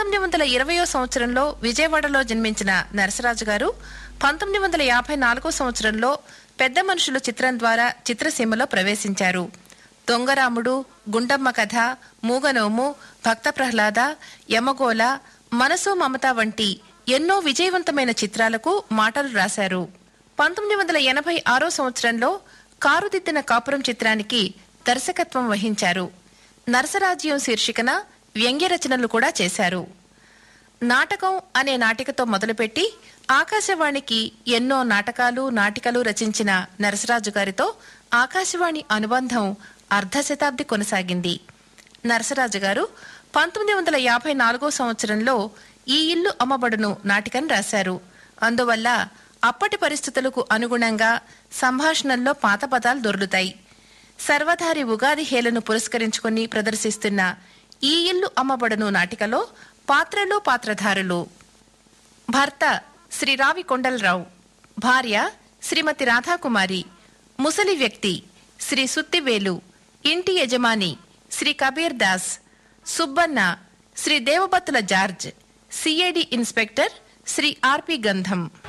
1920వ సంవత్సరంలో విజయవాడలో జన్మించిన నరసరాజు గారు 1954 సంవత్సరంలో పెద్ద మనుషులు చిత్రం ద్వారా చిత్రసీమలో ప్రవేశించారు. దొంగరాముడు, గుండమ్మ కథ, మూగనోము, భక్త ప్రహ్లాద, యమగోళ, మనసు మమత వంటి ఎన్నో విజయవంతమైన చిత్రాలకు మాటలు రాశారు. 1986 సంవత్సరంలో కారుదిద్దిన కాపురం చిత్రానికి దర్శకత్వం వహించారు. నరసరాజ్యం శీర్షికన వ్యంగ్య రచనలు కూడా చేశారు. నాటకం అనే నాటికతో మొదలుపెట్టి ఆకాశవాణికి ఎన్నో నాటికలు రచించిన నరసరాజు గారితో ఆకాశవాణి అనుబంధం అర్ధశతాబ్ది కొనసాగింది. నరసరాజు గారు 1954 సంవత్సరంలో ఈ ఇల్లు అమ్మబడును నాటికను రాశారు. అందువల్ల అప్పటి పరిస్థితులకు అనుగుణంగా సంభాషణల్లో పాత పదాలు దొర్లుతాయి. సర్వధారి ఉగాది హేళను పురస్కరించుకుని ప్రదర్శిస్తున్న ఈ ఇల్లు అమ్మబడును నాటికలో పాత్రలు, పాత్రధారులు: భర్త శ్రీ రావి కొండలరావు, భార్య శ్రీమతి రాధాకుమారి, ముసలి వ్యక్తి శ్రీ సుత్తివేలు, ఇంటి యజమాని Shri Kabir Das, Subbanna Shri Devabathula George, CID inspector Shri RP గంధం.